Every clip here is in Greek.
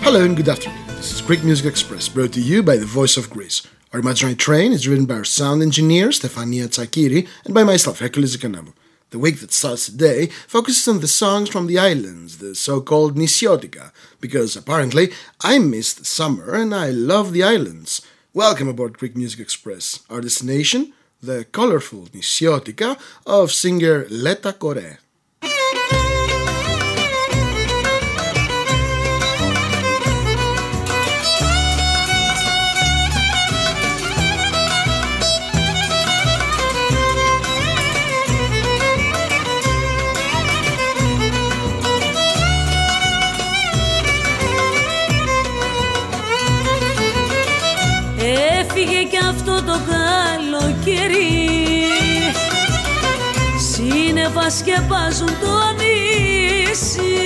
Hello and good afternoon. This is Greek Music Express, brought to you by the Voice of Greece. Our imaginary train is written by our sound engineer, Stefania Tsakiri, and by myself, Hercules Economou. The week that starts today focuses on the songs from the islands, the so-called Nisiotica, because apparently I missed summer and I love the islands. Welcome aboard Greek Music Express. Our destination, the colourful Nisiotica of singer Leta Kore. Έφυγε κι αυτό το καλοκαίρι, σύννεφα σκεπάζουν το νησί.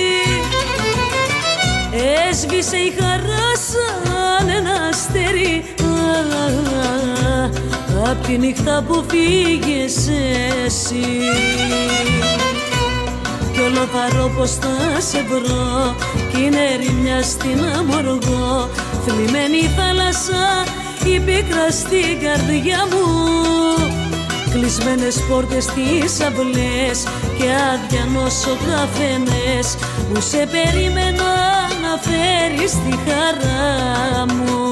Έσβησε η χαρά σαν ένα αστέρι απ' τη νύχτα που φύγες εσύ. Κι όλο θα ρω πως θα σε βρω κι είναι ερημιά στην αμοργό. Θλιμμένη θάλασσα η πίκρα στην καρδιά μου, κλεισμένες πόρτες στις αυλές και αδιανός ο καφενές που σε περίμενα να φέρεις τη χαρά μου.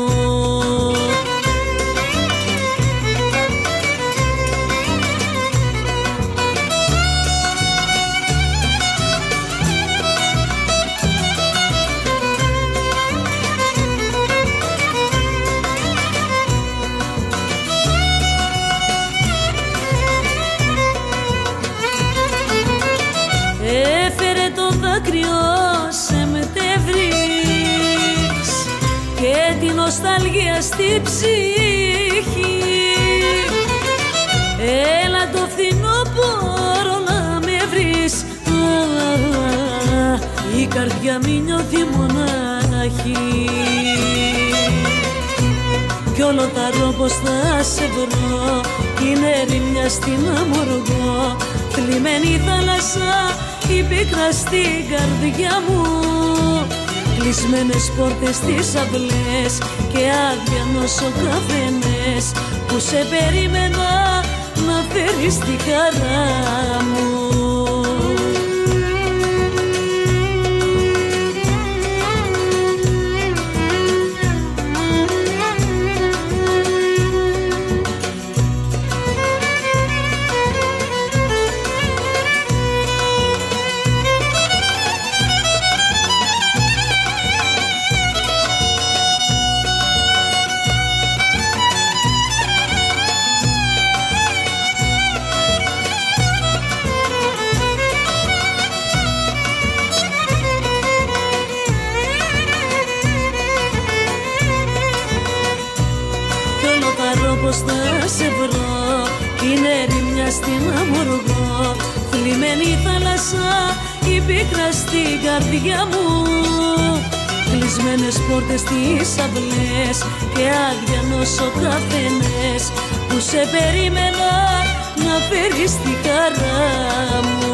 Και την νοσταλγία στη ψυχή. Έλα το φθινόπωρο να με βρεις, η καρδιά μη νιώθει μονάχη. Κι όλο θα ρω πως θα σε βρω κι είναι ερημιά στην αμοργό. Θλιμμένη θάλασσα η πίκρα στην καρδιά μου, κλεισμένες πόρτες στις αυλές και αδιανός ο καφενές που σε περίμενα να φέρεις τη χαρά μου. Πως θα σε βρω κι είναι ερημιά στην αμοργό. Θλιμμένη θάλασσα η πίκρα στην καρδιά μου, κλεισμένες πόρτες στις αυλές και αδιανός ο καφενές που σε περίμενα να φέρεις τη χαρά μου.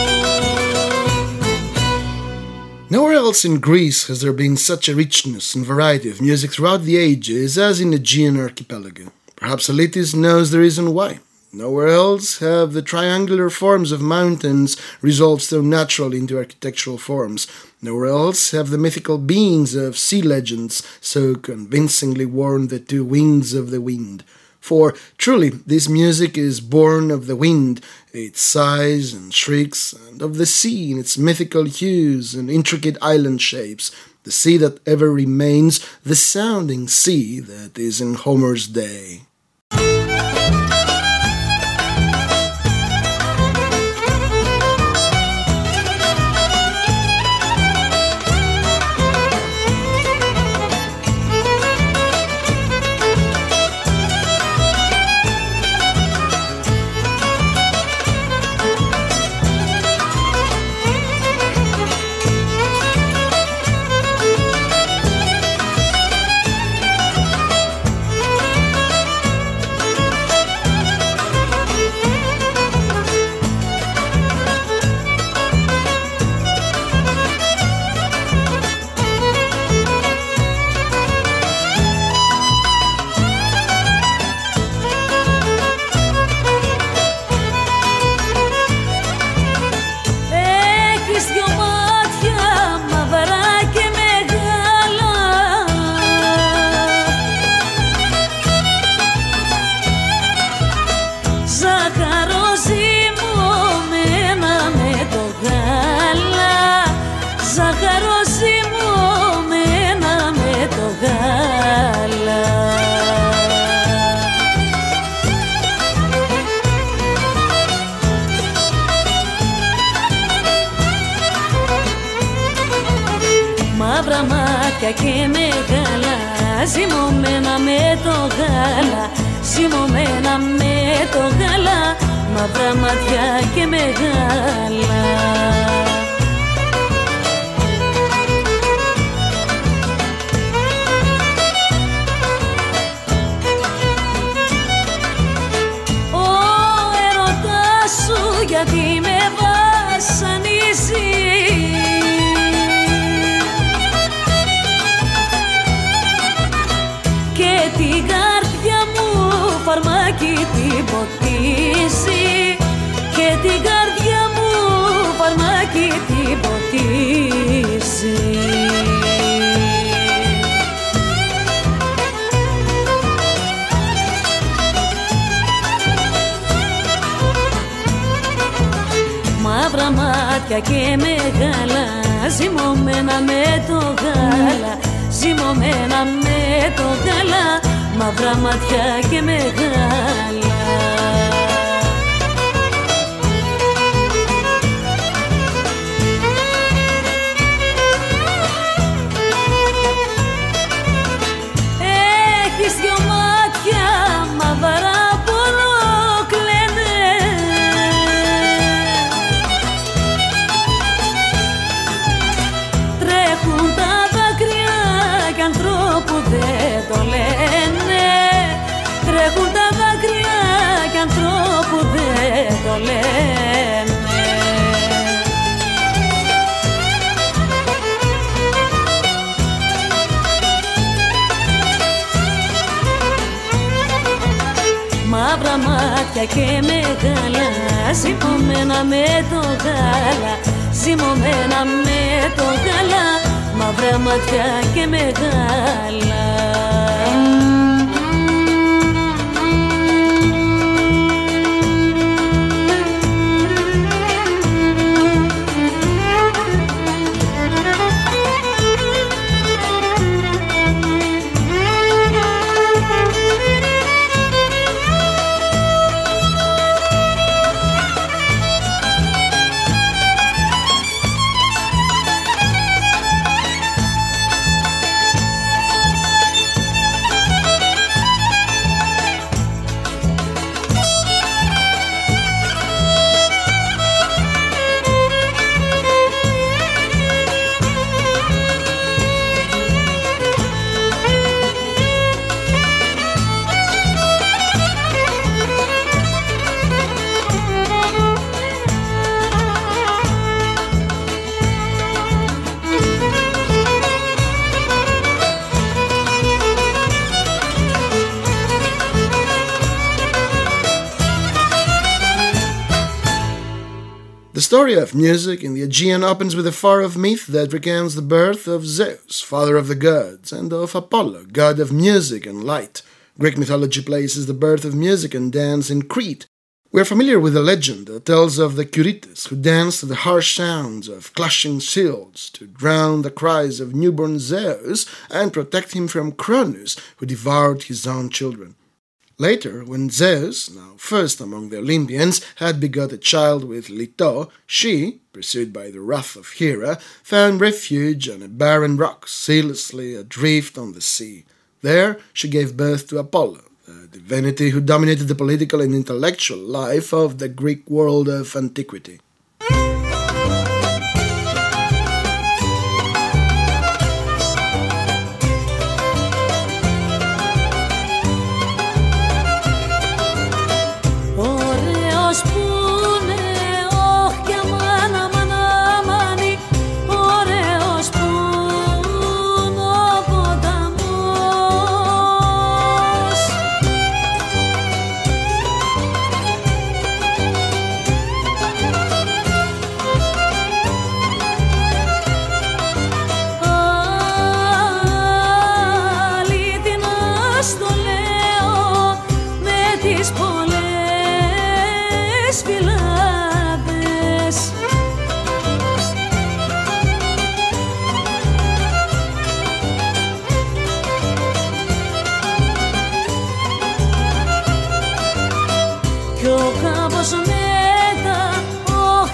Nowhere else in Greece has there been such a richness and variety of music throughout the ages as in the Aegean archipelago. Perhaps Elitis knows the reason why. Nowhere else have the triangular forms of mountains resolved so naturally into architectural forms. Nowhere else have the mythical beings of sea legends so convincingly worn the two wings of the wind. For truly this music is born of the wind, its sighs and shrieks, and of the sea in its mythical hues and intricate island shapes, the sea that ever remains, the sounding sea that is in Homer's day. μάτια και μεγάλα, ζυμωμένα με το γάλα, ζυμωμένα με το γάλα, μαύρα μάτια και μεγάλα. Γιατί με βασανίζει και την καρδιά μου φαρμάκι την ποτίζει, και την καρδιά μου φαρμάκι την ποτίζει. Μαύρα μάτια και μεγάλα, ζυμωμένα με το γάλα, ζυμωμένα με το γάλα, μαύρα μάτια και μεγάλα. Έχεις δυο μάτια μαύρα δεν το λένε, τρέχουν τα δάκρυα κι ανθρώπου δεν το λένε. Μαύρα μάτια και μεγάλα, ζυμωμένα με το γάλα, ζυμωμένα με το γάλα, μαύρα μάτια και μεγάλα. The story of music in the Aegean opens with a far-off myth that recounts the birth of Zeus, father of the gods, and of Apollo, god of music and light. Greek mythology places the birth of music and dance in Crete. We are familiar with the legend that tells of the Curetes who danced to the harsh sounds of clashing shields to drown the cries of newborn Zeus and protect him from Cronus, who devoured his own children. Later, when Zeus, now first among the Olympians, had begot a child with Leto, she, pursued by the wrath of Hera, found refuge on a barren rock, ceaselessly adrift on the sea. There she gave birth to Apollo, the divinity who dominated the political and intellectual life of the Greek world of antiquity.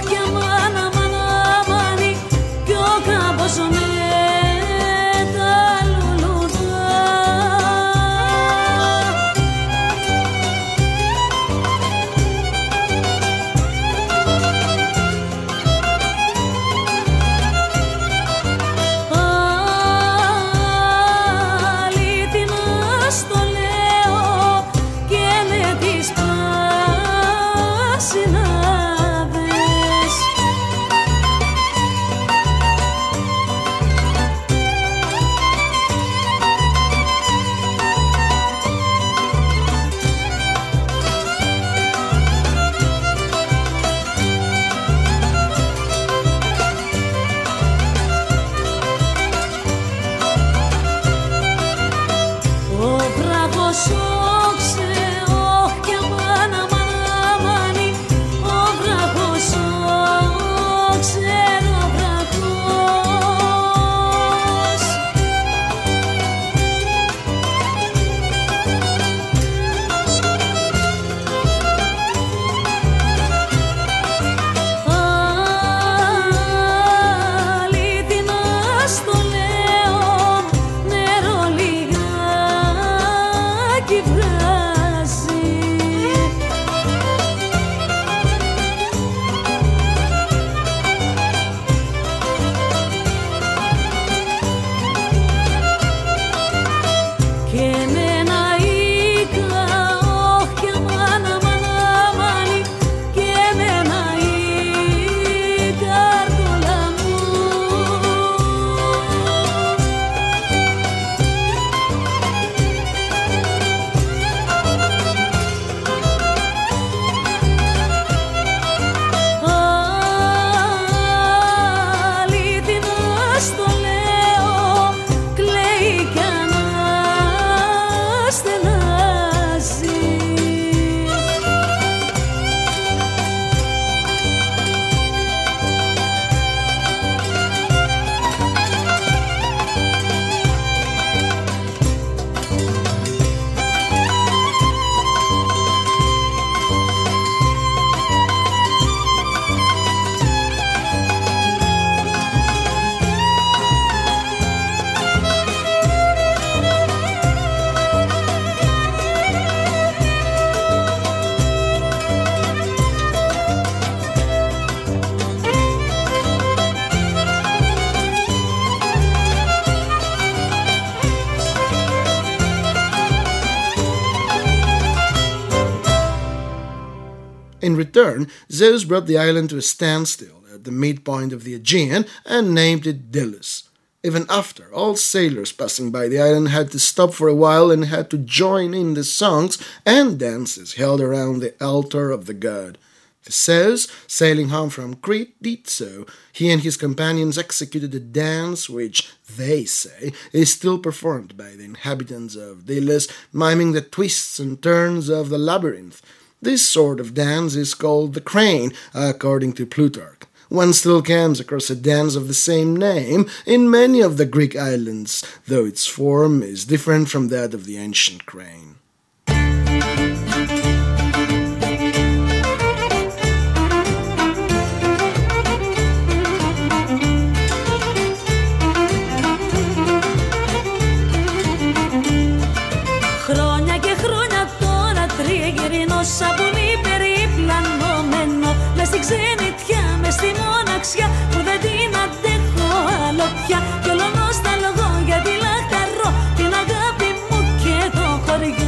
Μετά In return, Zeus brought the island to a standstill at the midpoint of the Aegean and named it Delos. Even after, all sailors passing by the island had to stop for a while and had to join in the songs and dances held around the altar of the god. Theseus, sailing home from Crete, did so. He and his companions executed a dance which, they say, is still performed by the inhabitants of Delos, miming the twists and turns of the labyrinth. This sort of dance is called the crane, according to Plutarch. One still comes across a dance of the same name in many of the Greek islands, though its form is different from that of the ancient crane. Χρόνια και χρόνια τώρα τριγυρινό σαπουνί περιπλανωμένο μες στην ξενιτιά, μες στη μοναξιά που δεν την αντέχω άλλο πια κι όλο νοσταλγώ γιατί λαχταρώ την αγάπη μου και το χωριό.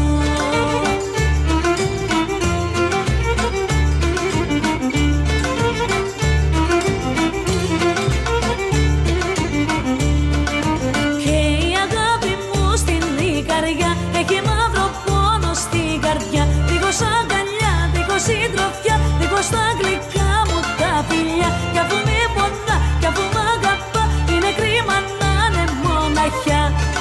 Και η αγάπη μου στην Ικαριά έχει μαύρο πόνο στην καρδιά, δίχως αγκαλιά, δίχως συντροφιά, δίχως τα γλυκά μου τα φιλιά. Κι αφού με πονά, κι αφού μ' αγαπά, είναι κρίμα να είναι μοναχιά.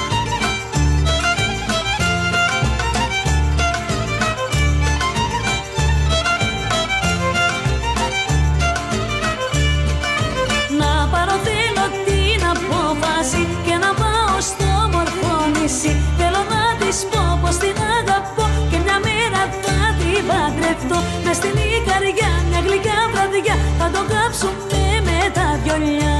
Να πάρω θέλω την απόφαση και να πάω στο μορφό νησί. Θέλω να της πω πως την αγαπώ και μια μέρα θα την παντρευτώ. Μες στην Ικαριά μια γλυκιά βραδιά θα το κάψουμε με τα βιολιά.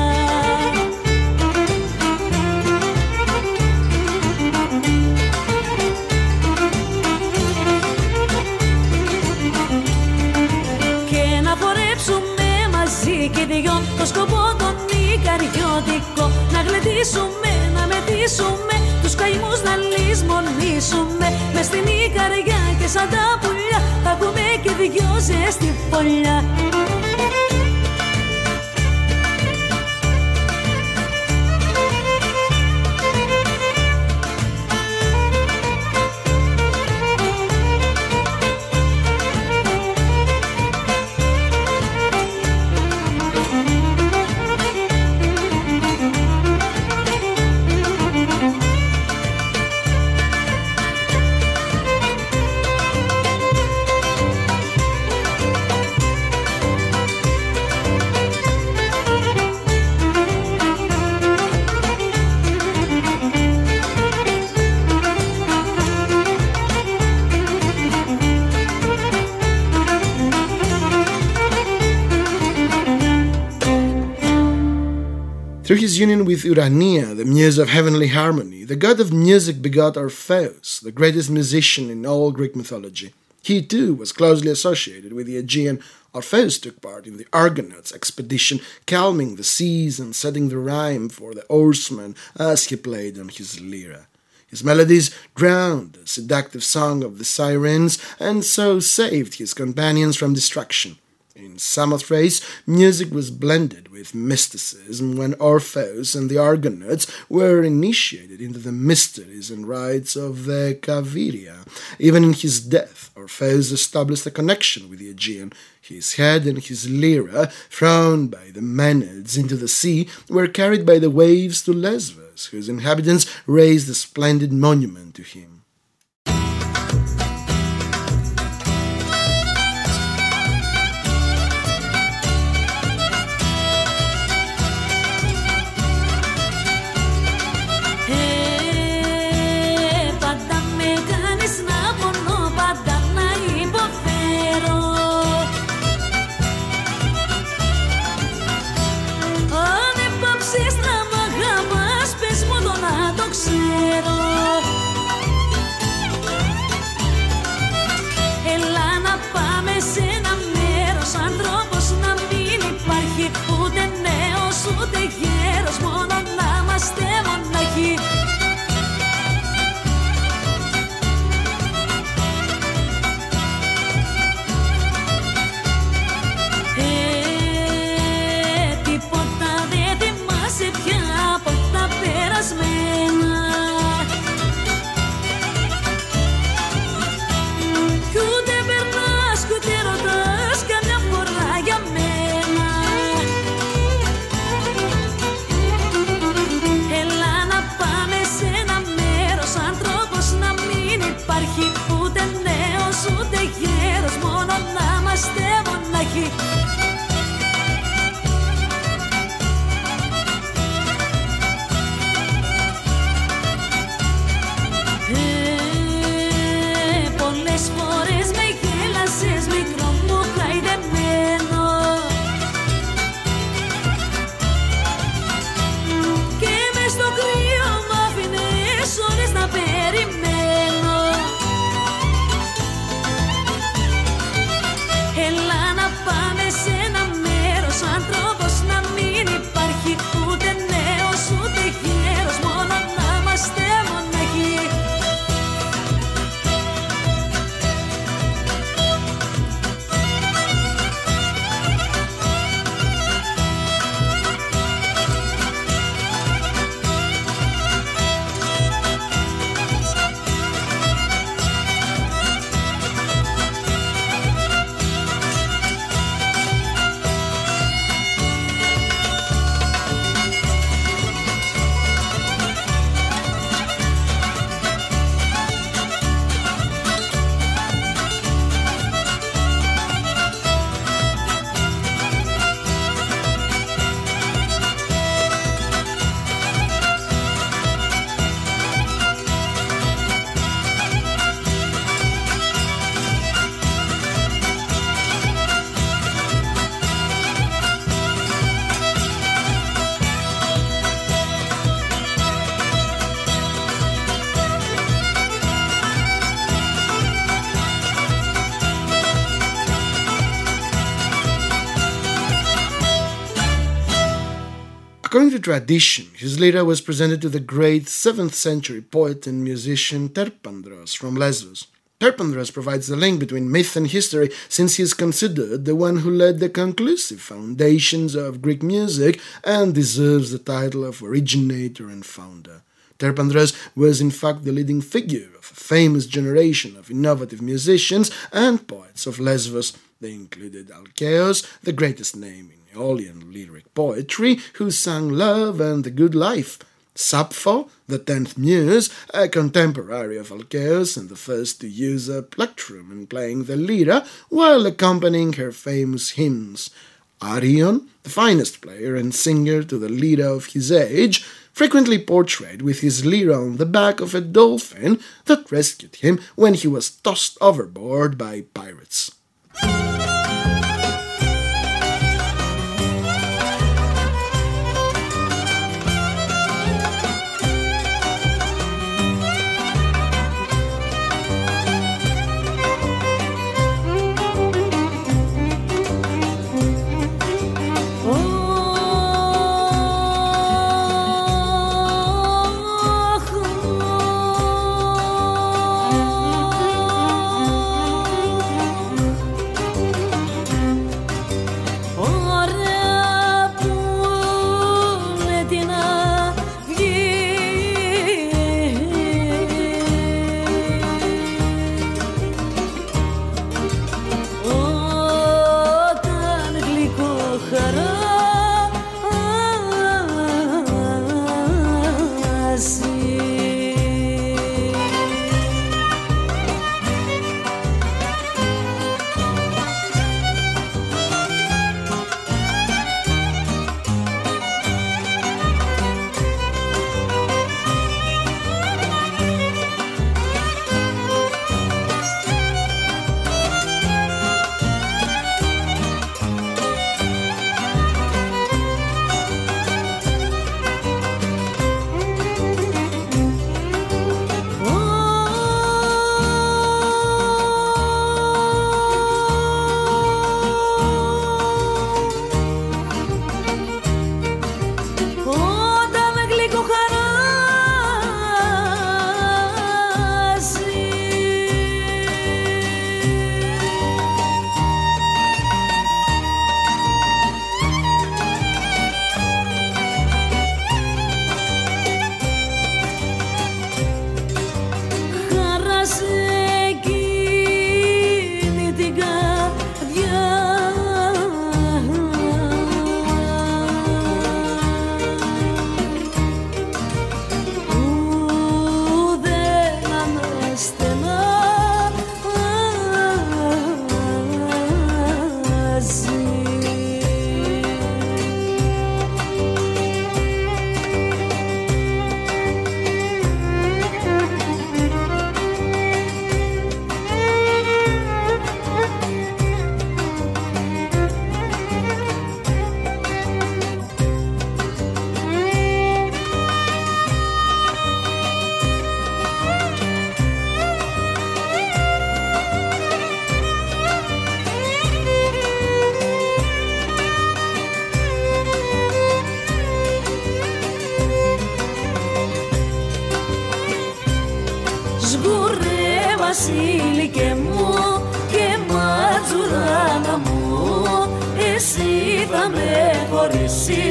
Και να φορέψουμε μαζί κι οι δυο το σκοπό τον Ικαριώτικο. Να γλεντήσουμε, να μεθύσουμε, τους καημούς να λησμονήσουμε. Μες στην Ικαριά και σαν τα πουλιά θα έχουμε και δυο ζέστη φωλιά. Through his union with Urania, the muse of heavenly harmony, the god of music begot Orpheus, the greatest musician in all Greek mythology. He too was closely associated with the Aegean. Orpheus took part in the Argonauts' expedition, calming the seas and setting the rhyme for the oarsmen as he played on his lyra. His melodies drowned the seductive song of the sirens and so saved his companions from destruction. In Samothrace, music was blended with mysticism when Orpheus and the Argonauts were initiated into the mysteries and rites of the Kaviria. Even in his death, Orpheus established a connection with the Aegean. His head and his lyra, thrown by the Maenads into the sea, were carried by the waves to Lesbos, whose inhabitants raised a splendid monument to him. Ξέρω έχει. Πολλές φορές με γέλασες μικρό μου χαϊδεμένο και μες στο κρύο μ' άφηνες ώρες να περιμένω. Έλα να πάμε σε ένα μέρος, άνθρωπος να μην υπάρχει, ούτε νέος ούτε γέρος, μόνο να είμαστε μοναχοί. According to tradition, his lyra was presented to the great 7th century poet and musician Terpandros from Lesbos. Terpandros provides the link between myth and history, since he is considered the one who laid the conclusive foundations of Greek music and deserves the title of originator and founder. Terpandros was in fact the leading figure of a famous generation of innovative musicians and poets of Lesbos. They included Alkeos, the greatest name in Aeolian lyric poetry, who sang love and the good life; Sappho, the 10th muse, a contemporary of Alkeos and the first to use a plectrum in playing the lyra while accompanying her famous hymns; Arion, the finest player and singer to the lyra of his age, frequently portrayed with his lyra on the back of a dolphin that rescued him when he was tossed overboard by pirates.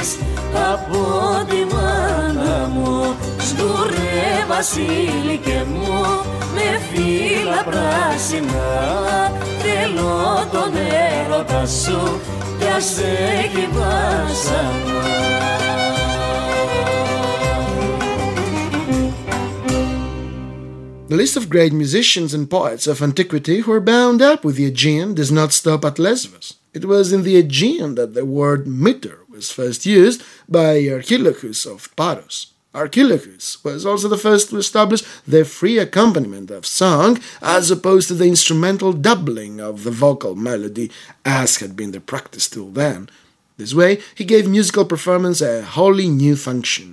ξέρεις από τη μάνα μου. Σγουρέ βασίλικε μου με φύλλα πράσινα, θέλω τον έρωτα σου κι ας έχει βάσανα. The list of great musicians and poets of antiquity who were bound up with the Aegean does not stop at Lesbos. It was in the Aegean that the word meter was first used by Archilochus of Paros. Archilochus was also the first to establish the free accompaniment of song as opposed to the instrumental doubling of the vocal melody as had been the practice till then. This way, he gave musical performance a wholly new function.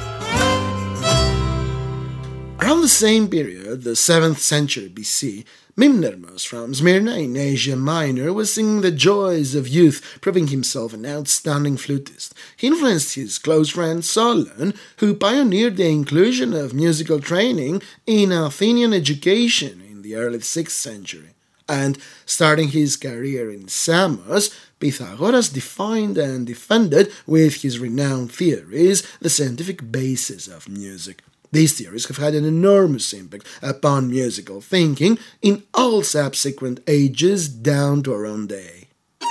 Same period, the 7th century BC, Mimnermus from Smyrna in Asia Minor was singing the joys of youth, proving himself an outstanding flutist. He influenced his close friend Solon, who pioneered the inclusion of musical training in Athenian education in the early 6th century. And starting his career in Samos, Pythagoras defined and defended with his renowned theories the scientific basis of music. These theories have had an enormous impact upon musical thinking in all subsequent ages down to our own day.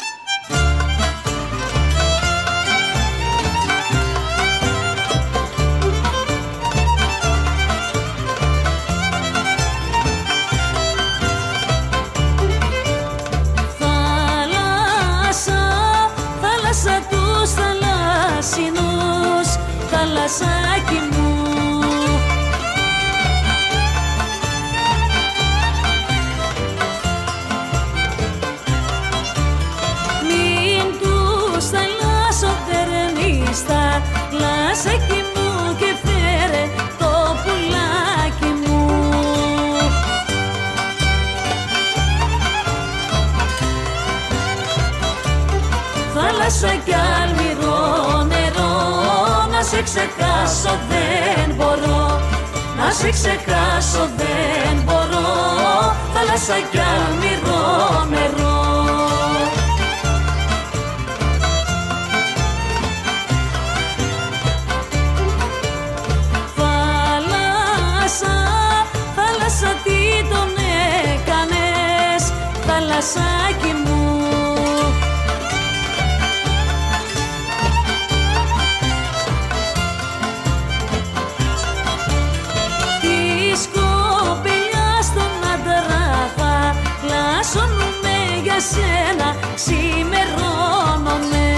Θάλασσα τους θαλάσσινους, θαλασσάκι μου. Στα λασάκι μου και φέρε το πουλάκι μου. Θάλασσα κι αλμυρό νερό, να σε ξεχάσω δεν μπορώ, να σε ξεχάσω δεν μπορώ. Θάλασσα κι αλμυρό νερό. Θάλασσα τι τον έκανες, θαλασσάκι μου. Της κοπελιάς στον άντρα θα λασσώνουμε για σένα, ξημερώνομαι.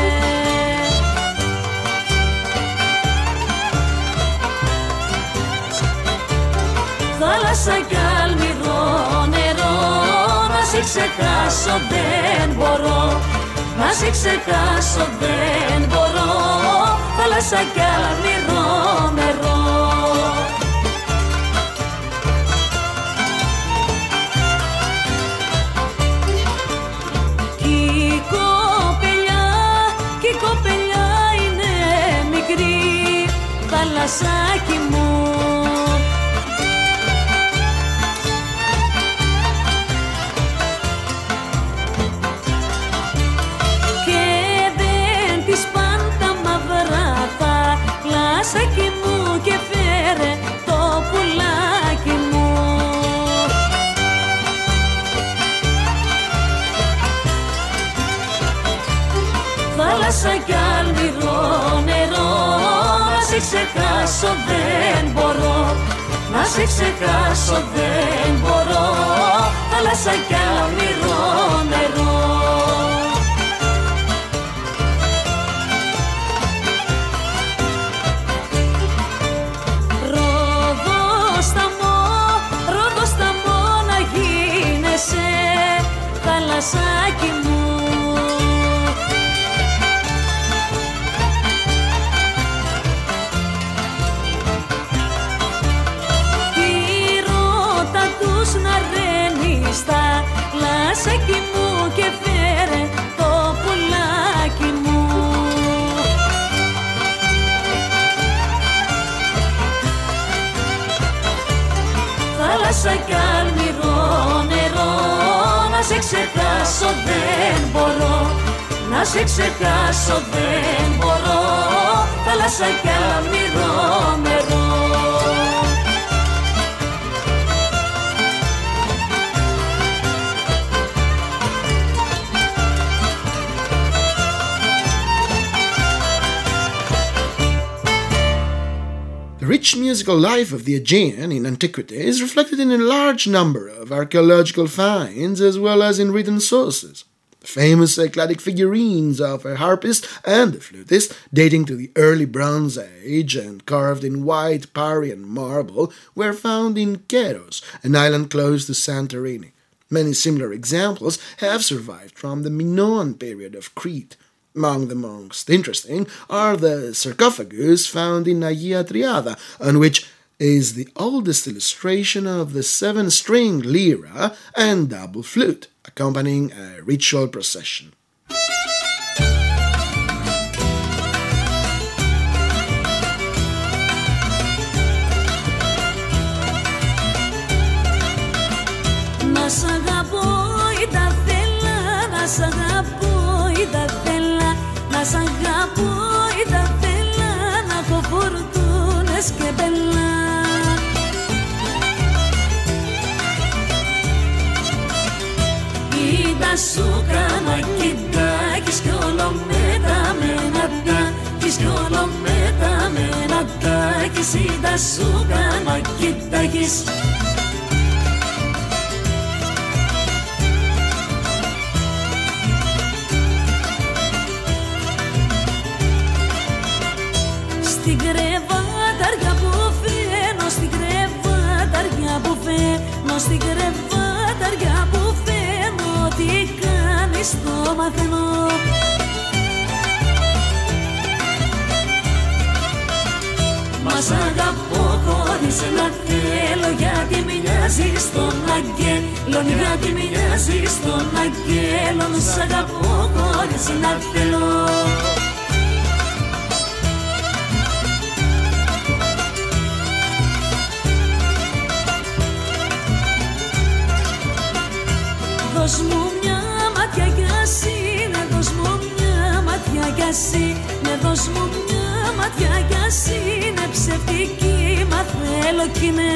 Θάλασσα κι αλμυρό νερό, να σε ξεχάσω δεν μπορώ, να σε ξεχάσω δεν μπορώ. Θάλασσα κι αλμυρό νερό. Κι η κοπελιά είναι μικρή, θάλασσάκι μου. Θαλασσάκι μου και φέρε το πουλάκι μου. Θάλασσα κι αλμυρό νερό, να σε ξεχάσω δεν μπορώ, να σε ξεχάσω δεν μπορώ. Θάλασσα κι αλμυρό νερό. Θαλασσάκι μου. Τι ρώτα τους να ρένει στα λασάκι μου και φέρε το πουλάκι μου. Θάλασσα κι αλμυρό νερό, να σε ξεχάσω δεν μπορώ, να σε ξεχάσω δεν μπορώ. Θάλασσα κι αλμυρό νερό. The rich musical life of the Aegean in antiquity is reflected in a large number of archaeological finds as well as in written sources. The famous Cycladic figurines of a harpist and a flutist, dating to the early Bronze Age and carved in white Parian marble, were found in Keros, an island close to Santorini. Many similar examples have survived from the Minoan period of Crete. Among the most interesting are the sarcophagus found in Agia Triada, on which is the oldest illustration of the 7-string lira and double flute, accompanying a ritual procession. Να σ' αγαπώ ή τα θέλα, να σ' αγαπώ ή τα θέλα, να σ' αγαπώ ή τα θέλα, να έχω φορτούνες και μπελά. Κοίτα σου κάνω κοιτάκεις κι όλο με τα μενατάκεις κι όλο με τα μενατάκεις. Κοίτα σου κάνω κοιτάκεις. Στην κρεβάταρια που φαίνω, στην κρεβάταρια που φαίνω, στην κρεβάταρια που φαίνω, τι κάνεις το μαθαίνω. Μα σ' αγαπώ χωρίς να θέλω, γιατί μοιάζεις στον αγγέλο, γιατί μοιάζεις στον αγγέλο. Σ' αγαπώ χωρίς να θέλω. Δώσ' μου μια ματιά κι ας είναι, δώσ' μου μια ματιά κι ας είναι, δώσ' μου μια ματιά κι ας είναι ψευτική, μα θέλω κι είναι.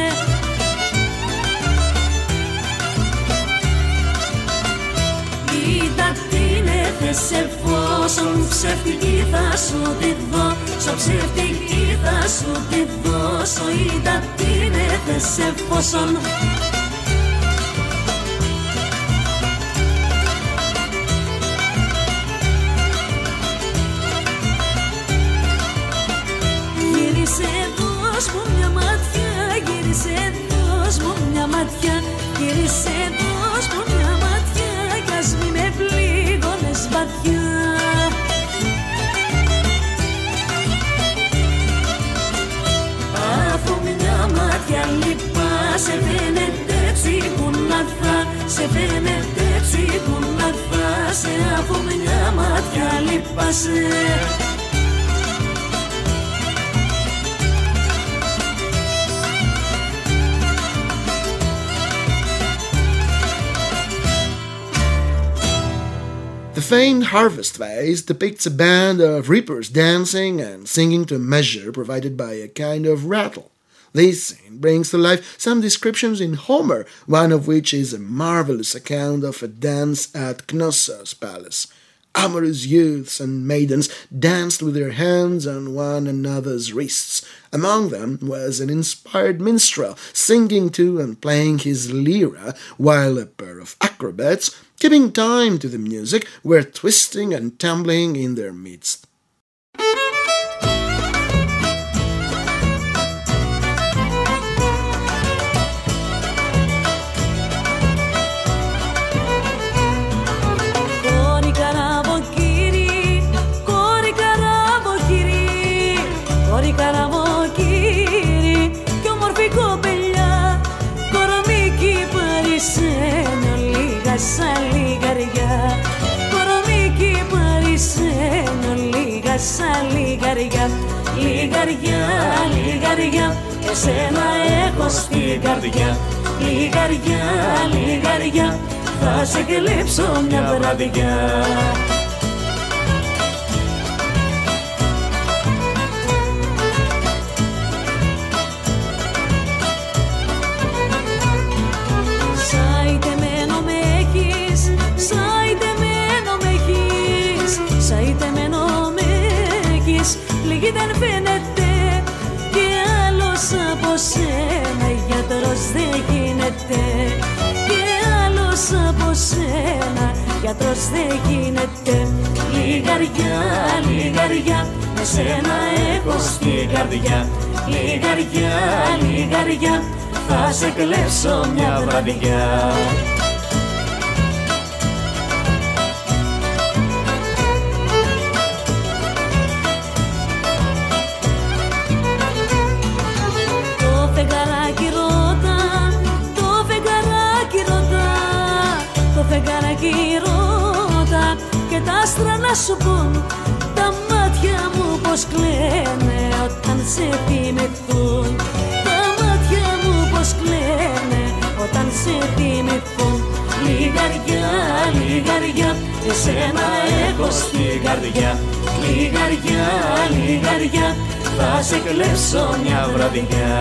Κοίτα την έθες εφόσον ψευτική θα σου τη δώσω, ψευτική θα σου τη δώσω. Κοίτα την έθες εφόσον. Δώσ' μου μια ματιά, γύρισε, δώσ' μου μια ματιά, γύρισε, δώσ' μου μια ματιά, κι ας μη με πλήγωνες βαθιά. Αφού μια ματιά λυπάσαι, φαίνεται έτσι που να θα, σε φαίνεται έτσι που να θα, σε αφού μια ματιά λυπάσαι. The famed harvest vase depicts a band of reapers dancing and singing to a measure provided by a kind of rattle. This scene brings to life some descriptions in Homer, one of which is a marvelous account of a dance at Knossos' palace. Amorous youths and maidens danced with their hands on one another's wrists. Among them was an inspired minstrel singing to and playing his lyra, while a pair of acrobats, keeping time to the music, were twisting and tumbling in their midst. Σαν λιγαριά, λιγαριά, λιγαριά, εσένα έχω στην καρδιά. Λιγαριά, λιγαριά, θα σε κλέψω μια βραδιά. Σαϊτεμένο με έχεις, σαϊτεμένο με έχεις, σαϊτεμένο με έχεις, λίγη δεν φαίνεται και άλλος από σένα γιατρός δεν γίνεται. Και άλλος από σένα γιατρός δεν γίνεται. Λιγαριά, λιγαριά, εσένα έχω στην καρδιά. Λιγαριά, λιγαριά, θα σε κλέψω μια βραδιά. Το σου πουν τα μάτια μου πως κλαίνε όταν σε θυμηθούν. Τα μάτια μου πως κλαίνε όταν σε θυμηθούν. Λιγαριά, λιγαριά, εσένα έχω στην καρδιά. Λιγαριά, λιγαριά, θα σε κλέψω μια βραδιά.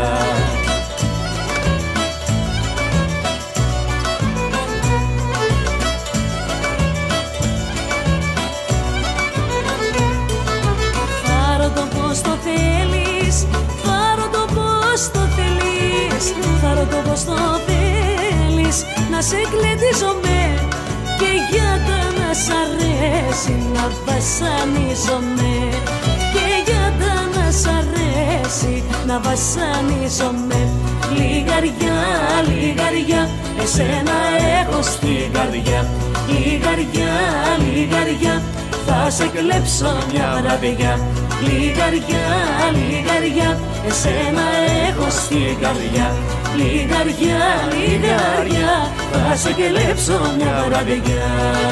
Φάρω το πως το θέλεις, φάρω το πως το θέλεις, φάρω το πως το θέλεις, να σε κλαιτίζομαι και για τα να σ' αρέσει να βασανίζομαι. Και για τα να σ' αρέσει να βασανίζομαι. Λιγαριά, λιγαριά, εσένα έχω στην καρδιά. Λιγαριά, λιγαριά, θα σε κλέψω μια βραδιά. Λιγαριά, λιγαριά, εσένα έχω στην καρδιά. Λιγαριά, λιγαριά, θα σε κλέψω μια βραδιά.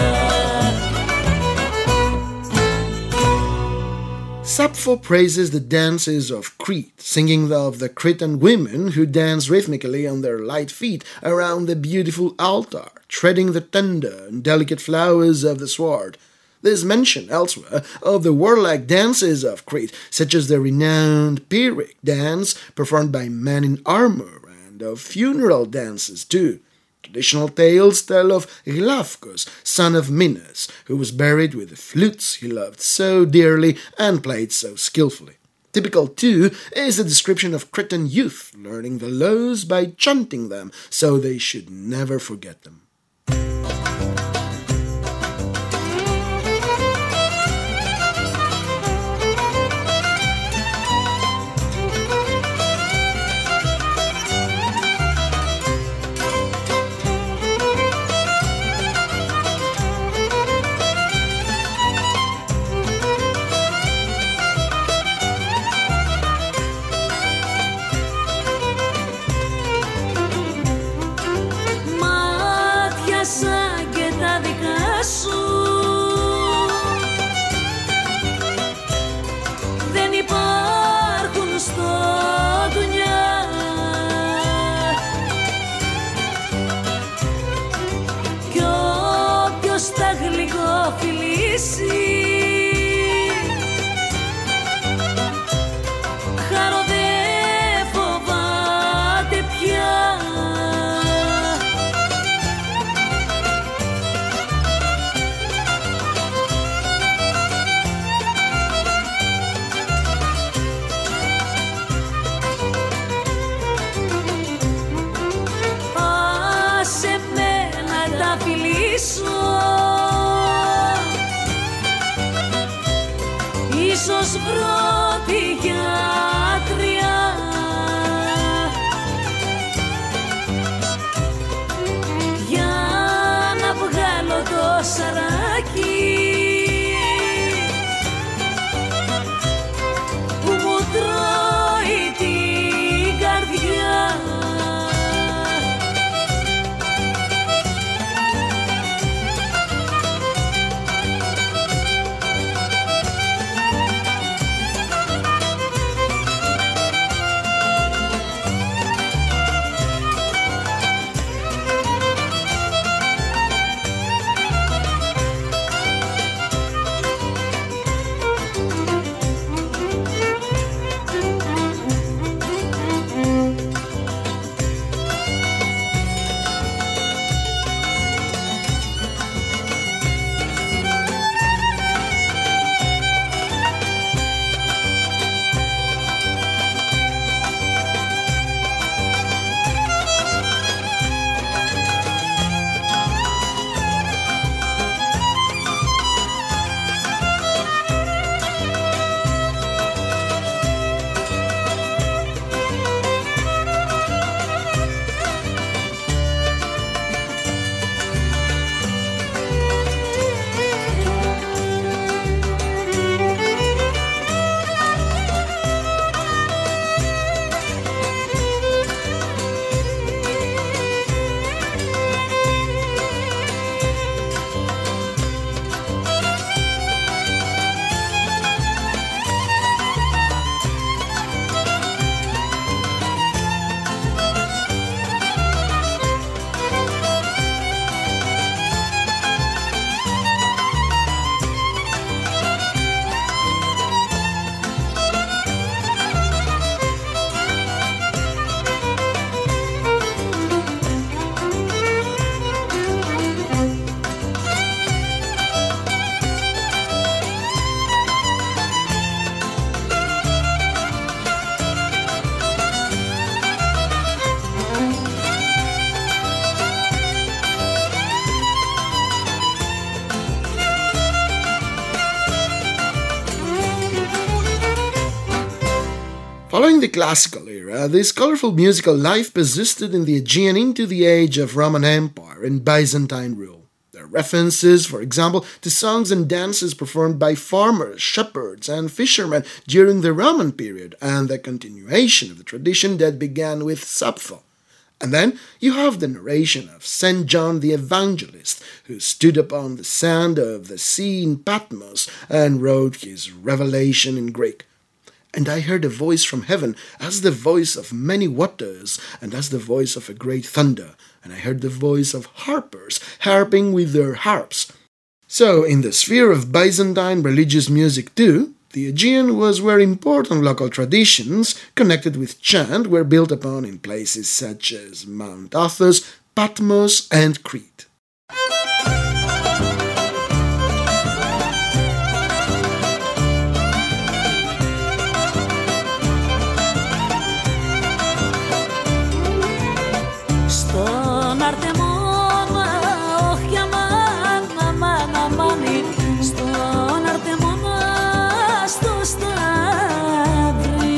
Sappho praises the dances of Crete, singing of the Cretan women who dance rhythmically on their light feet around the beautiful altar, treading the tender and delicate flowers of the sword. There is mention elsewhere of the warlike dances of Crete, such as the renowned Pyrrhic dance performed by men in armor, and of funeral dances too. Traditional tales tell of Glafkos, son of Minos, who was buried with the flutes he loved so dearly and played so skillfully. Typical, too, is the description of Cretan youth learning the laws by chanting them so they should never forget them. Following the classical era, this colorful musical life persisted in the Aegean into the age of Roman Empire and Byzantine rule. There are references, for example, to songs and dances performed by farmers, shepherds, and fishermen during the Roman period, and the continuation of the tradition that began with Sappho. And then you have the narration of St. John the Evangelist, who stood upon the sand of the sea in Patmos and wrote his revelation in Greek. And I heard a voice from heaven, as the voice of many waters, and as the voice of a great thunder. And I heard the voice of harpers, harping with their harps. So, in the sphere of Byzantine religious music too, the Aegean was where important local traditions connected with chant were built upon in places such as Mount Athos, Patmos, and Crete. Στον Αρτεμόνα, όχι αμάν, αμάν, αμάνι. Στον Αρτεμόνα, στο Σταύρι.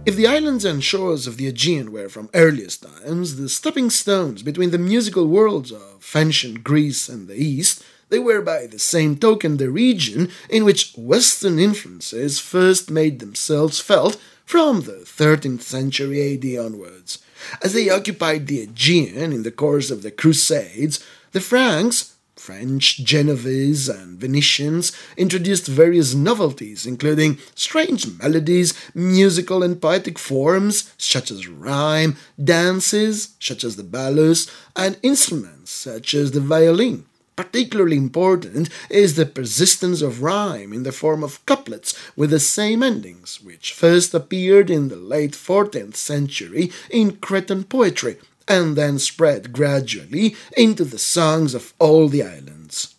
If the islands and shores of the Aegean were from earliest times the stepping stones between the musical worlds of ancient Greece and the East, they were by the same token the region in which Western influences first made themselves felt from the 13th century AD onwards. As they occupied the Aegean in the course of the Crusades, the Franks, French, Genoese, and Venetians introduced various novelties, including strange melodies, musical and poetic forms, such as rhyme, dances, such as the balus, and instruments, such as the violin. Particularly important is the persistence of rhyme in the form of couplets with the same endings, which first appeared in the late 14th century in Cretan poetry, and then spread gradually into the songs of all the islands.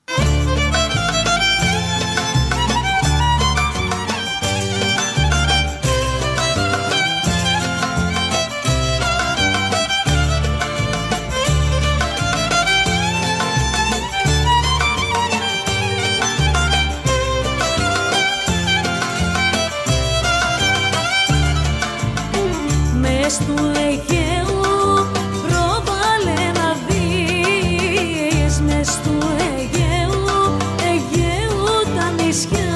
Μες του Αιγαίου προβάλλε να δεις, μες του Αιγαίου τα νησιά.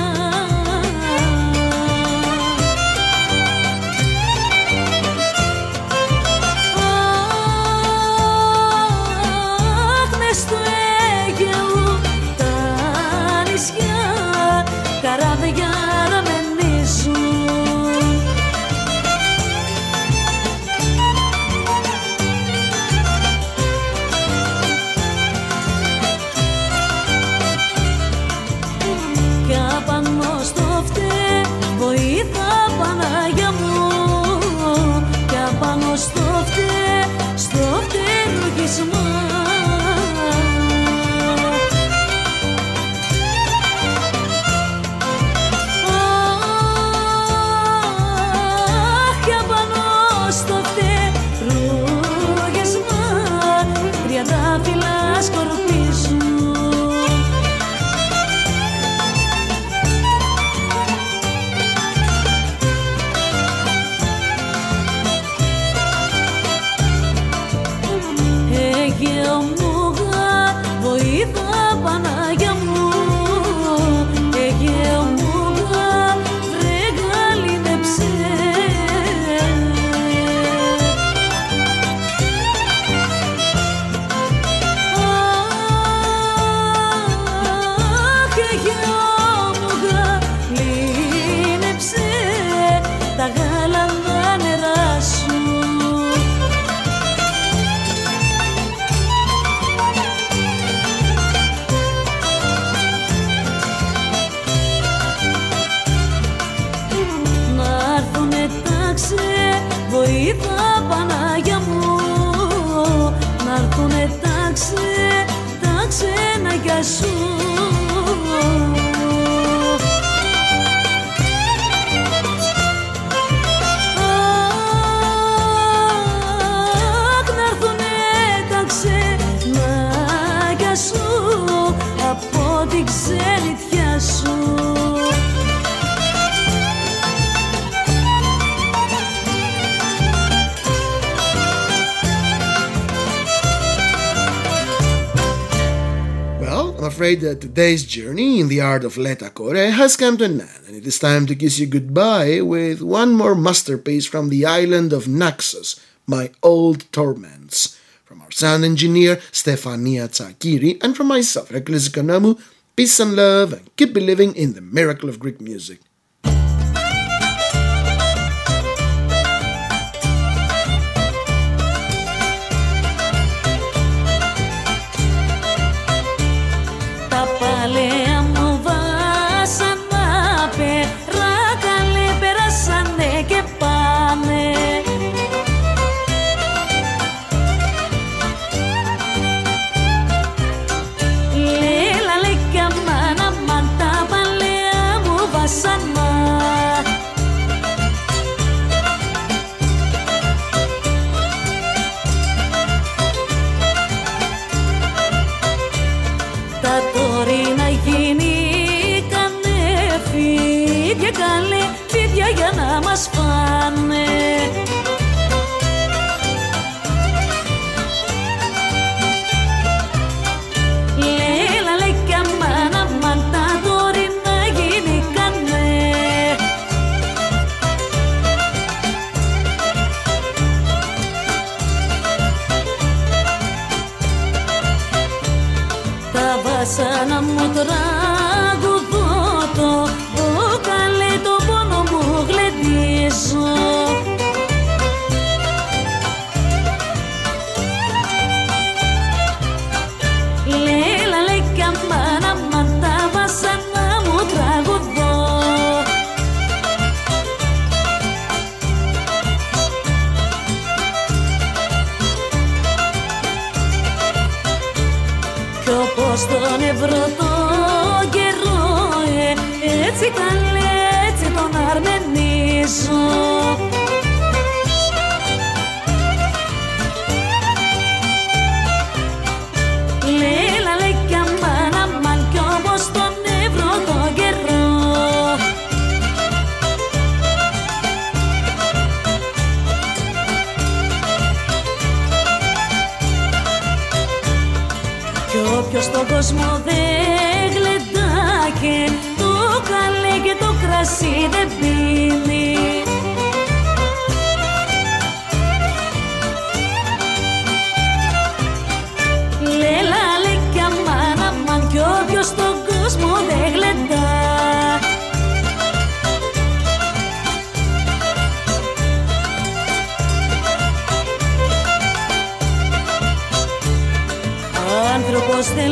Αχ, μες του Αιγαίου τα νησιά, καράβια ραμενίζουν. Στο φτερουγισμό. Αχ, για πάνω στο φτερουγισμό τριαντάφυλλα σκορπίζουν. Αιγαίο μου βοήθα Παναγιά μου, Αιγαίο μου βρε γαλήνεψε. Αχ, Αιγαίο μου γαλήνεψε τα γάλανα νερά σου. Βοήθα Παναγιά μου, να'ρθουνε τα ξεναγιά σου. Αχ, να'ρθουνε τα ξεναγιά σου από την ξενιτιά σου. I'm afraid that today's journey in the art of l'État-Kore has come to an end, and it is time to kiss you goodbye with one more masterpiece from the island of Naxos, My Old Torments. From our sound engineer, Stefania Tsakiri, and from myself, Reklis Ekonomou, peace and love, and keep believing in the miracle of Greek music. Sun στον ευρώ το καιρό, έτσι καλέ, έτσι τον αρμενίζω. Λέλα λέει κι αμάν, αμάν κι όμως τον ευρώ το καιρό. Κι όποιος στον κόσμο δεν γλεντάκε, το καλέ και το κρασί δεν πίνει. Λέλα λέει κι αμάν, αμάν κι όποιος στον κόσμο δεν γλεντά. Άνθρωπος δεν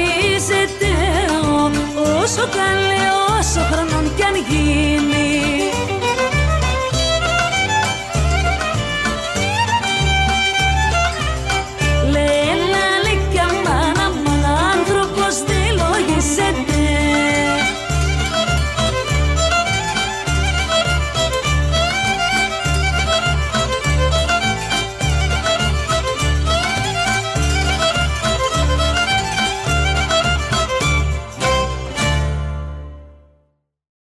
λογίζεται όσο καλέ, όσο χρονών κι αν γίνει.